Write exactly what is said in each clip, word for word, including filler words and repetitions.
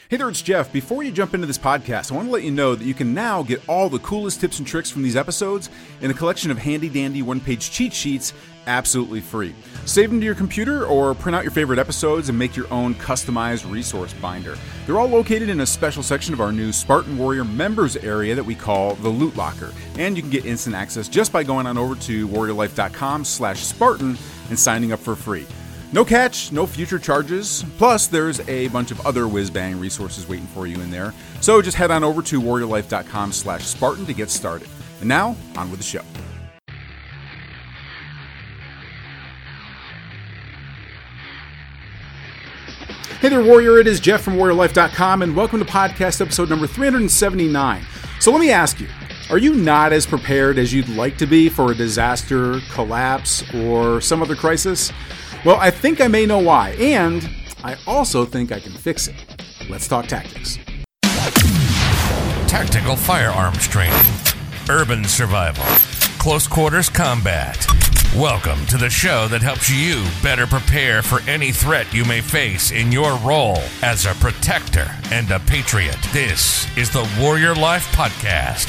Hey there, it's Jeff. Before you jump into this podcast, I want to let you know that you can now get all the coolest tips and tricks from these episodes in a collection of handy-dandy one-page cheat sheets absolutely free. Save them to your computer or print out your favorite episodes and make your own customized resource binder. They're all located in a special section of our new Spartan Warrior members area that we call the Loot Locker. And you can get instant access just by going on over to warriorlife.com slash Spartan and signing up for free. No catch, no future charges. Plus, there's a bunch of other whiz-bang resources waiting for you in there. So just head on over to warriorlife.com slash Spartan to get started. And now, on with the show. Hey there, Warrior. It is Jeff from warrior life dot com, and welcome to podcast episode number three seventy-nine. So let me ask you, are you not as prepared as you'd like to be for a disaster, collapse, or some other crisis? Well, I think I may know why, and I also think I can fix it. Let's talk tactics. Tactical firearms training, urban survival, close quarters combat. Welcome to the show that helps you better prepare for any threat you may face in your role as a protector and a patriot. This is the Warrior Life Podcast.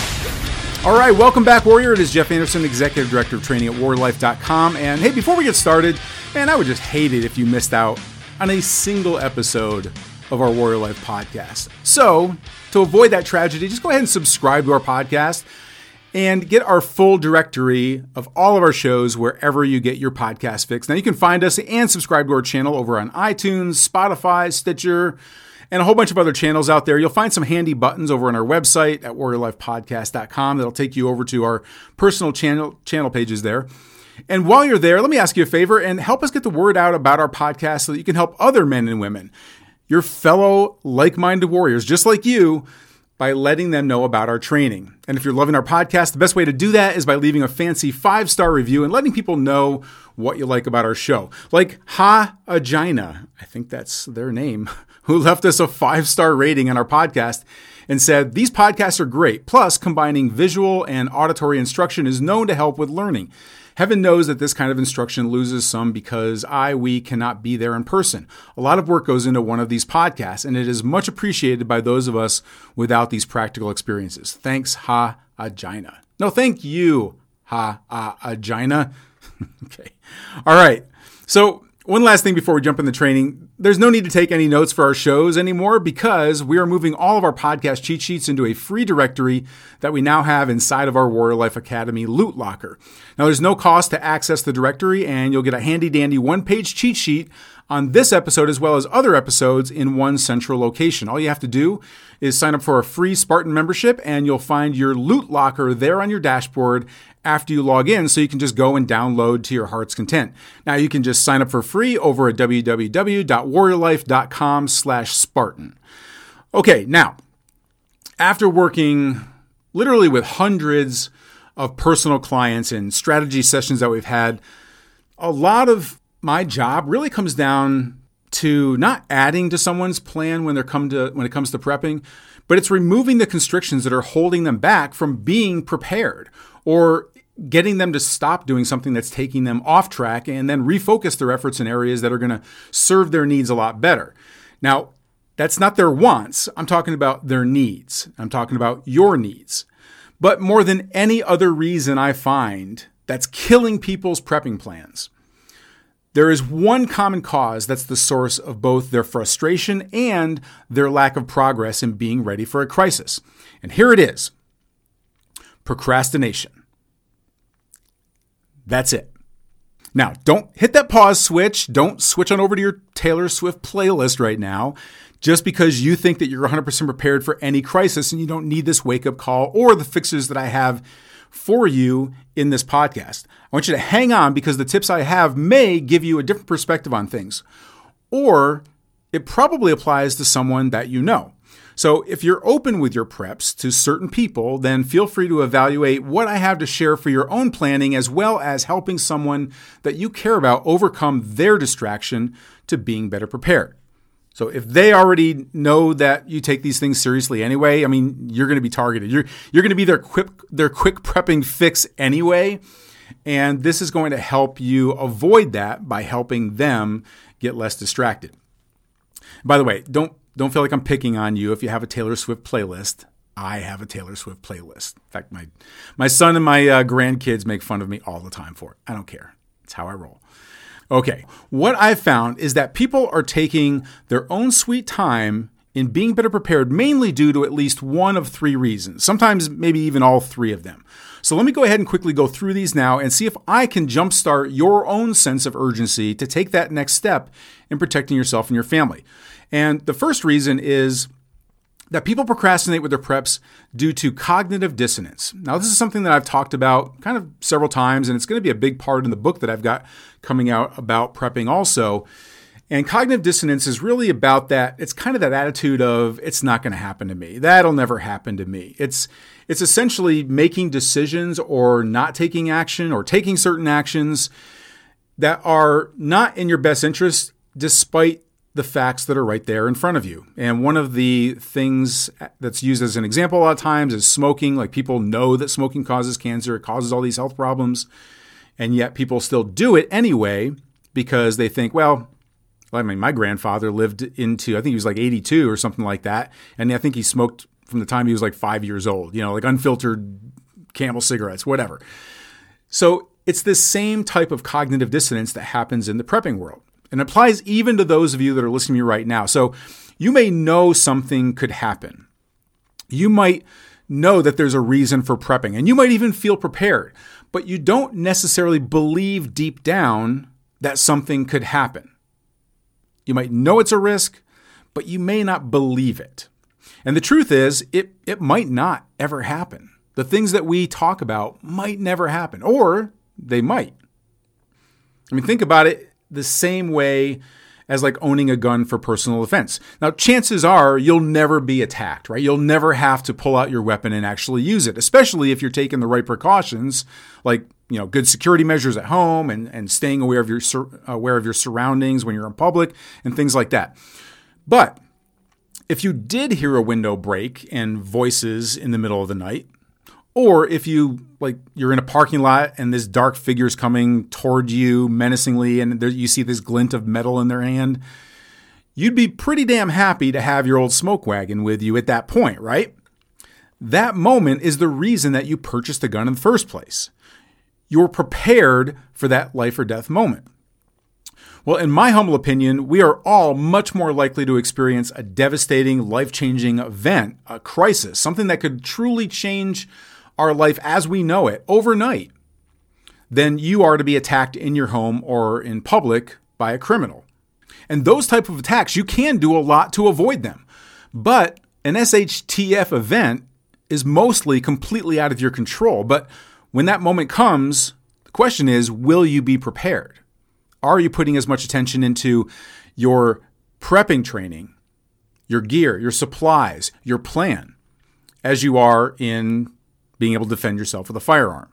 All right, welcome back, Warrior. It is Jeff Anderson, Executive Director of Training at warrior life dot com. And hey, before we get started, man, I would just hate it if you missed out on a single episode of our Warrior Life podcast. So, to avoid that tragedy, just go ahead and subscribe to our podcast and get our full directory of all of our shows wherever you get your podcast fix. Now, you can find us and subscribe to our channel over on iTunes, Spotify, Stitcher, and a whole bunch of other channels out there. You'll find some handy buttons over on our website at warrior life podcast dot com that'll take you over to our personal channel channel pages there. And while you're there, let me ask you a favor and help us get the word out about our podcast so that you can help other men and women, your fellow like-minded warriors, just like you, by letting them know about our training. And if you're loving our podcast, the best way to do that is by leaving a fancy five-star review and letting people know what you like about our show. Like Ha Agina, I think that's their name, who left us a five-star rating on our podcast and said, these podcasts are great. Plus, combining visual and auditory instruction is known to help with learning. Heaven knows that this kind of instruction loses some because I, we cannot be there in person. A lot of work goes into one of these podcasts, and it is much appreciated by those of us without these practical experiences. Thanks, Ha Agina. No, thank you, Ha Agina. Okay. All right. So, one last thing before we jump in the training. There's no need to take any notes for our shows anymore because we are moving all of our podcast cheat sheets into a free directory that we now have inside of our Warrior Life Academy Loot Locker. Now, there's no cost to access the directory, and you'll get a handy-dandy one-page cheat sheet on this episode as well as other episodes in one central location. All you have to do is sign up for a free Spartan membership, and you'll find your Loot Locker there on your dashboard after you log in, so you can just go and download to your heart's content. Now, you can just sign up for free over at w w w dot warrior life dot com slash Spartan. Okay, now, after working literally with hundreds of personal clients and strategy sessions that we've had, a lot of my job really comes down to not adding to someone's plan when they're come to when it comes to prepping, but it's removing the constrictions that are holding them back from being prepared, or getting them to stop doing something that's taking them off track and then refocus their efforts in areas that are going to serve their needs a lot better. Now, that's not their wants. I'm talking about their needs. I'm talking about your needs. But more than any other reason I find that's killing people's prepping plans, there is one common cause that's the source of both their frustration and their lack of progress in being ready for a crisis. And here it is: procrastination. That's it. Now, don't hit that pause switch. Don't switch on over to your Taylor Swift playlist right now just because you think that you're one hundred percent prepared for any crisis and you don't need this wake-up call or the fixes that I have for you in this podcast. I want you to hang on because the tips I have may give you a different perspective on things, or it probably applies to someone that you know. So if you're open with your preps to certain people, then feel free to evaluate what I have to share for your own planning, as well as helping someone that you care about overcome their distraction to being better prepared. So if they already know that you take these things seriously anyway, I mean, you're going to be targeted. You're you're going to be their quick their quick prepping fix anyway, and this is going to help you avoid that by helping them get less distracted. By the way, don't don't feel like I'm picking on you if you have a Taylor Swift playlist. I have a Taylor Swift playlist. In fact, my my son and my uh, grandkids make fun of me all the time for it. I don't care. It's how I roll. Okay, what I've found is that people are taking their own sweet time in being better prepared, mainly due to at least one of three reasons, sometimes maybe even all three of them. So let me go ahead and quickly go through these now and see if I can jumpstart your own sense of urgency to take that next step in protecting yourself and your family. And the first reason is that people procrastinate with their preps due to cognitive dissonance. Now, this is something that I've talked about kind of several times, and it's going to be a big part in the book that I've got coming out about prepping also. And cognitive dissonance is really about that. It's kind of that attitude of, it's not going to happen to me. That'll never happen to me. It's it's essentially making decisions or not taking action or taking certain actions that are not in your best interest despite the facts that are right there in front of you. And one of the things that's used as an example a lot of times is smoking. Like, people know that smoking causes cancer, it causes all these health problems, and yet people still do it anyway because they think, well, I mean, my grandfather lived into, I think he was like eighty-two or something like that. And I think he smoked from the time he was like five years old, you know, like unfiltered Camel cigarettes, whatever. So it's this same type of cognitive dissonance that happens in the prepping world. And it applies even to those of you that are listening to me right now. So you may know something could happen. You might know that there's a reason for prepping, and you might even feel prepared, but you don't necessarily believe deep down that something could happen. You might know it's a risk, but you may not believe it. And the truth is, it, it might not ever happen. The things that we talk about might never happen, or they might. I mean, think about it the same way as like owning a gun for personal defense. Now, chances are you'll never be attacked, right? You'll never have to pull out your weapon and actually use it, especially if you're taking the right precautions, like, you know, good security measures at home and, and staying aware of your aware of your surroundings when you're in public and things like that. But if you did hear a window break and voices in the middle of the night, or if you like you're in a parking lot and this dark figure's coming toward you menacingly and there, you see this glint of metal in their hand, you'd be pretty damn happy to have your old smoke wagon with you at that point, right? That moment is the reason that you purchased a gun in the first place. You're prepared for that life or death moment. Well, in my humble opinion, we are all much more likely to experience a devastating, life-changing event, a crisis, something that could truly change our life as we know it overnight, than you are to be attacked in your home or in public by a criminal. And those type of attacks, you can do a lot to avoid them. But an S H T F event is mostly completely out of your control. But when that moment comes, the question is, will you be prepared? Are you putting as much attention into your prepping training, your gear, your supplies, your plan, as you are in being able to defend yourself with a firearm?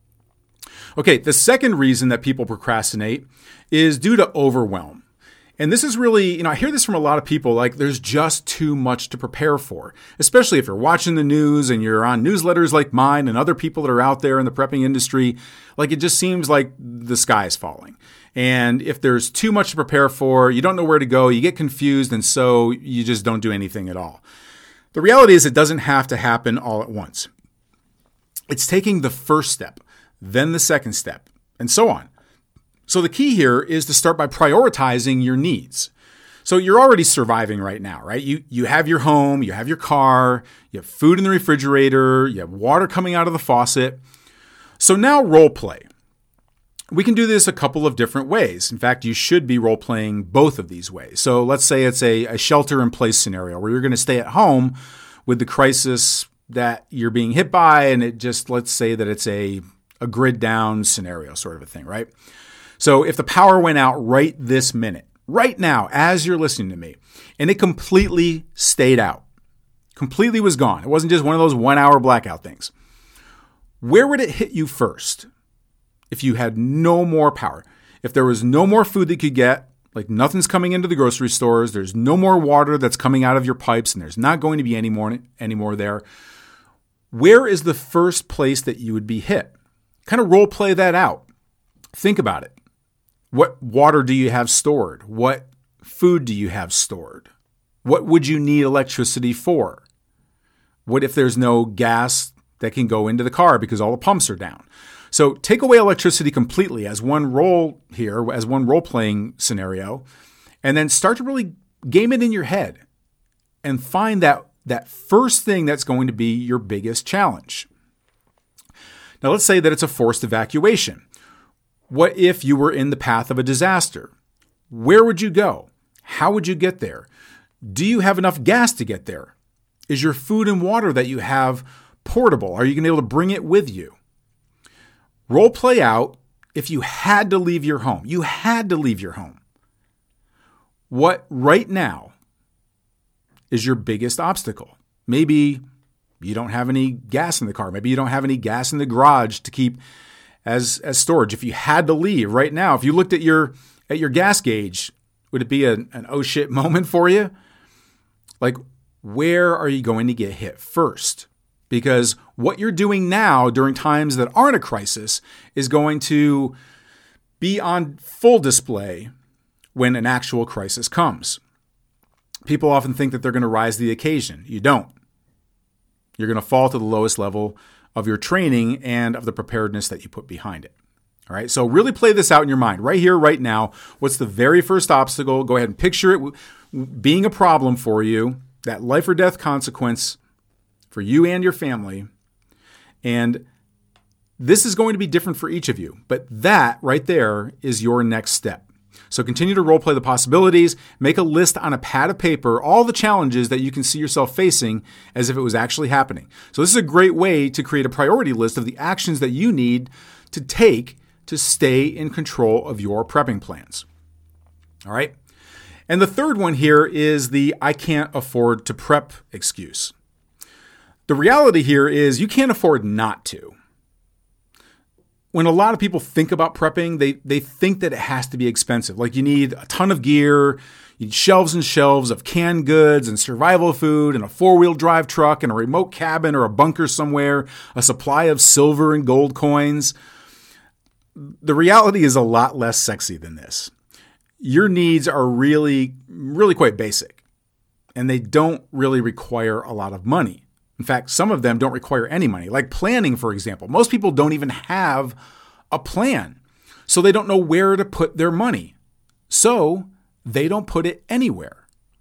Okay, the second reason that people procrastinate is due to overwhelm. And this is really, you know, I hear this from a lot of people, like there's just too much to prepare for, especially if you're watching the news and you're on newsletters like mine and other people that are out there in the prepping industry. Like, it just seems like the sky is falling. And if there's too much to prepare for, you don't know where to go, you get confused, and so you just don't do anything at all. The reality is it doesn't have to happen all at once. It's taking the first step, then the second step, and so on. So the key here is to start by prioritizing your needs. So you're already surviving right now, right? You you have your home, you have your car, you have food in the refrigerator, you have water coming out of the faucet. So now role play. We can do this a couple of different ways. In fact, you should be role playing both of these ways. So let's say it's a, a shelter in place scenario where you're going to stay at home with the crisis that you're being hit by, and it just, let's say that it's a, a grid down scenario sort of a thing, right? So if the power went out right this minute, right now, as you're listening to me, and it completely stayed out, completely was gone, it wasn't just one of those one hour blackout things, where would it hit you first if you had no more power? If there was no more food that you could get, like nothing's coming into the grocery stores, there's no more water that's coming out of your pipes, and there's not going to be any more, any more there, where is the first place that you would be hit? Kind of role play that out. Think about it. What water do you have stored? What food do you have stored? What would you need electricity for? What if there's no gas that can go into the car because all the pumps are down? So take away electricity completely as one role here, as one role-playing scenario, and then start to really game it in your head and find that, that first thing that's going to be your biggest challenge. Now, let's say that it's a forced evacuation. What if you were in the path of a disaster? Where would you go? How would you get there? Do you have enough gas to get there? Is your food and water that you have portable? Are you going to be able to bring it with you? Role play out if you had to leave your home. You had to leave your home. What right now is your biggest obstacle? Maybe you don't have any gas in the car. Maybe you don't have any gas in the garage to keep as, as storage. If you had to leave right now, if you looked at your at your gas gauge, would it be a, an oh shit moment for you? Like, where are you going to get hit first? Because what you're doing now during times that aren't a crisis is going to be on full display when an actual crisis comes. People often think that they're going to rise to the occasion. You don't. You're going to fall to the lowest level of your training and of the preparedness that you put behind it. All right. So really play this out in your mind right here, right now. What's the very first obstacle? Go ahead and picture it being a problem for you, that life or death consequence for you and your family. And this is going to be different for each of you, but that right there is your next step. So continue to role play the possibilities, make a list on a pad of paper, all the challenges that you can see yourself facing as if it was actually happening. So this is a great way to create a priority list of the actions that you need to take to stay in control of your prepping plans. All right. And the third one here is the I can't afford to prep excuse. The reality here is you can't afford not to. When a lot of people think about prepping, they, they think that it has to be expensive. Like you need a ton of gear, you need shelves and shelves of canned goods and survival food and a four-wheel drive truck and a remote cabin or a bunker somewhere, a supply of silver and gold coins. The reality is a lot less sexy than this. Your needs are really, really quite basic, and they don't really require a lot of money. In fact, some of them don't require any money, like planning, for example. Most people don't even have a plan, so they don't know where to put their money. So they don't put it anywhere.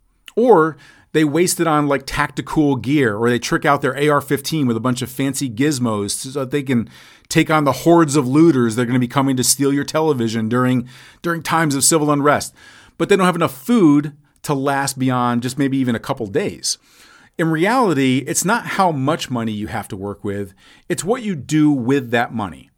Or they waste it on like tactical gear, or they trick out their A R fifteen with a bunch of fancy gizmos so that they can take on the hordes of looters that are going to be coming to steal your television during, during times of civil unrest. But they don't have enough food to last beyond just maybe even a couple days. In reality, it's not how much money you have to work with. It's what you do with that money.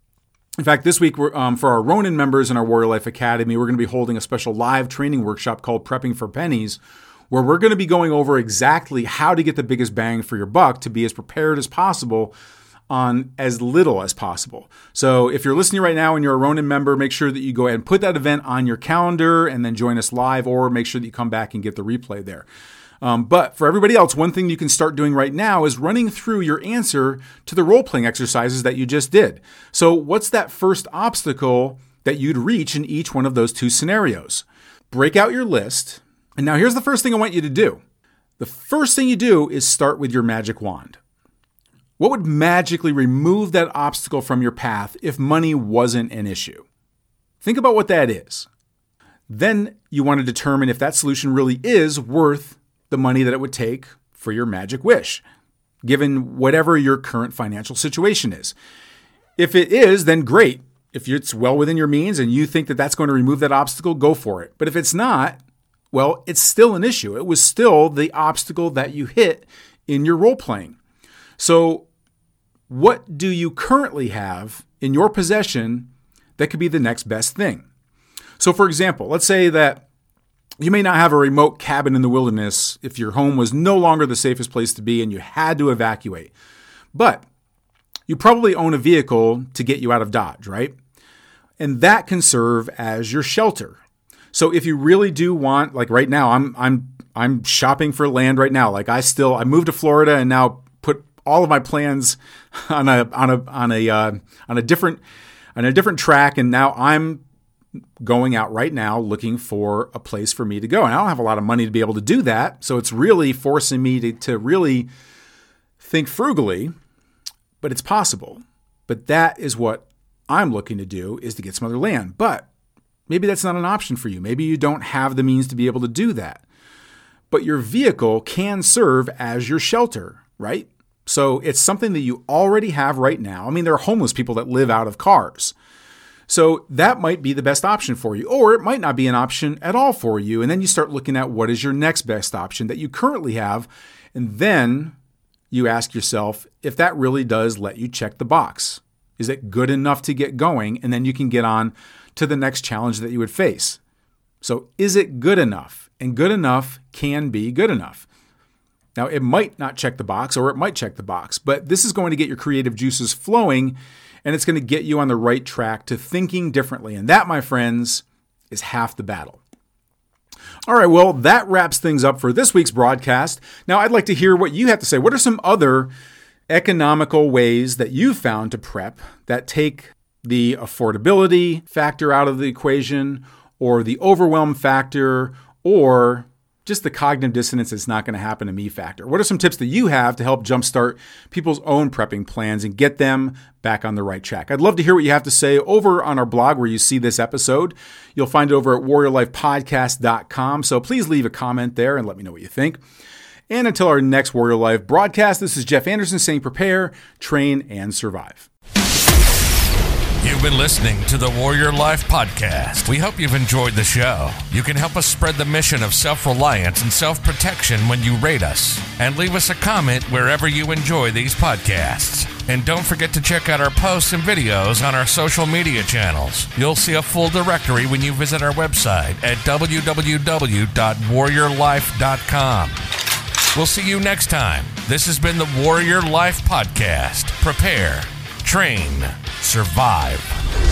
In fact, this week we're, um, for our Ronin members in our Warrior Life Academy, we're going to be holding a special live training workshop called Prepping for Pennies, where we're going to be going over exactly how to get the biggest bang for your buck to be as prepared as possible on as little as possible. So if you're listening right now and you're a Ronin member, make sure that you go ahead and put that event on your calendar and then join us live, or make sure that you come back and get the replay there. Um, but for everybody else, one thing you can start doing right now is running through your answer to the role-playing exercises that you just did. So what's that first obstacle that you'd reach in each one of those two scenarios? Break out your list. And now here's the first thing I want you to do. The first thing you do is start with your magic wand. What would magically remove that obstacle from your path if money wasn't an issue? Think about what that is. Then you want to determine if that solution really is worth the money that it would take for your magic wish, given whatever your current financial situation is. If it is, then great. If it's well within your means and you think that that's going to remove that obstacle, go for it. But if it's not, well, it's still an issue. It was still the obstacle that you hit in your role playing. So what do you currently have in your possession that could be the next best thing? So for example, let's say that you may not have a remote cabin in the wilderness if your home was no longer the safest place to be and you had to evacuate. But you probably own a vehicle to get you out of Dodge, right? And that can serve as your shelter. So if you really do want, like right now, I'm I'm I'm shopping for land right now. Like I still I moved to Florida and now put all of my plans on a on a on a uh, on a different on a different track, and now I'm going out right now looking for a place for me to go. And I don't have a lot of money to be able to do that. So it's really forcing me to, to really think frugally, but it's possible. But that is what I'm looking to do, is to get some other land. But maybe that's not an option for you. Maybe you don't have the means to be able to do that. But your vehicle can serve as your shelter, right? So it's something that you already have right now. I mean, there are homeless people that live out of cars. So that might be the best option for you, or it might not be an option at all for you. And then you start looking at what is your next best option that you currently have. And then you ask yourself if that really does let you check the box. Is it good enough to get going? And then you can get on to the next challenge that you would face. So is it good enough? And good enough can be good enough. Now, it might not check the box, or it might check the box, but this is going to get your creative juices flowing, and it's going to get you on the right track to thinking differently. And that, my friends, is half the battle. All right, well, that wraps things up for this week's broadcast. Now, I'd like to hear what you have to say. What are some other economical ways that you've found to prep that take the affordability factor out of the equation, or the overwhelm factor, or just the cognitive dissonance, it's not going to happen to me factor? What are some tips that you have to help jumpstart people's own prepping plans and get them back on the right track? I'd love to hear what you have to say over on our blog where you see this episode. You'll find it over at warrior life podcast dot com. So please leave a comment there and let me know what you think. And until our next Warrior Life broadcast, this is Jeff Anderson saying prepare, train, and survive. You've been listening to the Warrior Life Podcast. We hope you've enjoyed the show. You can help us spread the mission of self-reliance and self-protection when you rate us and leave us a comment wherever you enjoy these podcasts. And don't forget to check out our posts and videos on our social media channels. You'll see a full directory when you visit our website at w w w dot warrior life dot com. We'll see you next time. This has been the Warrior Life Podcast. Prepare, train, survive.